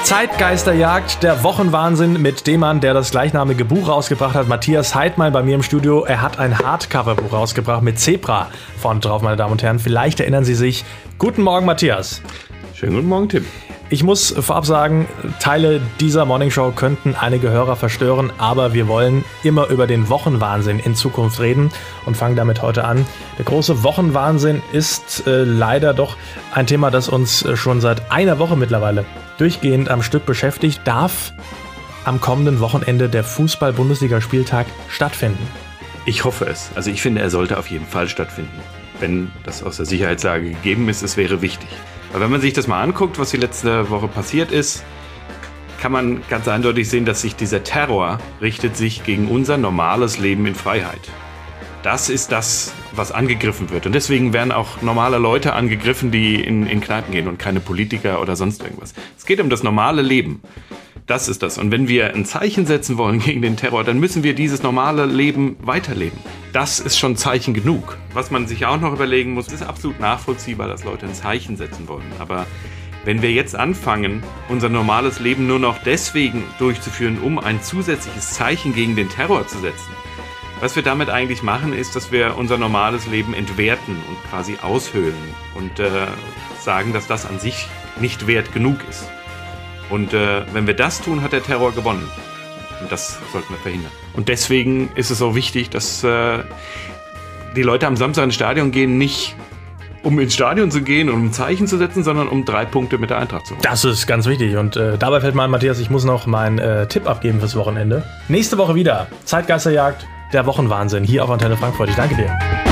Zeitgeisterjagd, der Wochenwahnsinn mit dem Mann, der das gleichnamige Buch rausgebracht hat, Matthias Heidmann bei mir im Studio. Er hat ein Hardcover-Buch rausgebracht mit Zebra vorne drauf, meine Damen und Herren. Vielleicht erinnern Sie sich. Guten Morgen, Matthias. Schönen guten Morgen, Tim. Ich muss vorab sagen, Teile dieser Morningshow könnten einige Hörer verstören, aber wir wollen immer über den Wochenwahnsinn in Zukunft reden und fangen damit heute an. Der große Wochenwahnsinn ist leider doch ein Thema, das uns schon seit einer Woche mittlerweile durchgehend am Stück beschäftigt. Darf am kommenden Wochenende der Fußball-Bundesliga-Spieltag stattfinden? Ich hoffe es. Also ich finde, er sollte auf jeden Fall stattfinden. Wenn das aus der Sicherheitslage gegeben ist, es wäre wichtig. Aber wenn man sich das mal anguckt, was die letzte Woche passiert ist, kann man ganz eindeutig sehen, dass sich dieser Terror richtet sich gegen unser normales Leben in Freiheit. Das ist das, was angegriffen wird. Und deswegen werden auch normale Leute angegriffen, die in Kneipen gehen und keine Politiker oder sonst irgendwas. Es geht um das normale Leben. Das ist das. Und wenn wir ein Zeichen setzen wollen gegen den Terror, dann müssen wir dieses normale Leben weiterleben. Das ist schon Zeichen genug. Was man sich auch noch überlegen muss, ist absolut nachvollziehbar, dass Leute ein Zeichen setzen wollen. Aber wenn wir jetzt anfangen, unser normales Leben nur noch deswegen durchzuführen, um ein zusätzliches Zeichen gegen den Terror zu setzen, was wir damit eigentlich machen, ist, dass wir unser normales Leben entwerten und quasi aushöhlen und sagen, dass das an sich nicht wert genug ist. Und wenn wir das tun, hat der Terror gewonnen. Und das sollten wir verhindern. Und deswegen ist es so wichtig, dass die Leute am Samstag ins Stadion gehen, nicht um ins Stadion zu gehen und um ein Zeichen zu setzen, sondern um 3 Punkte mit der Eintracht zu holen. Das ist ganz wichtig. Und dabei fällt mir ein, Matthias, ich muss noch meinen Tipp abgeben fürs Wochenende. Nächste Woche wieder Zeitgeisterjagd, der Wochenwahnsinn hier auf Antenne Frankfurt. Ich danke dir.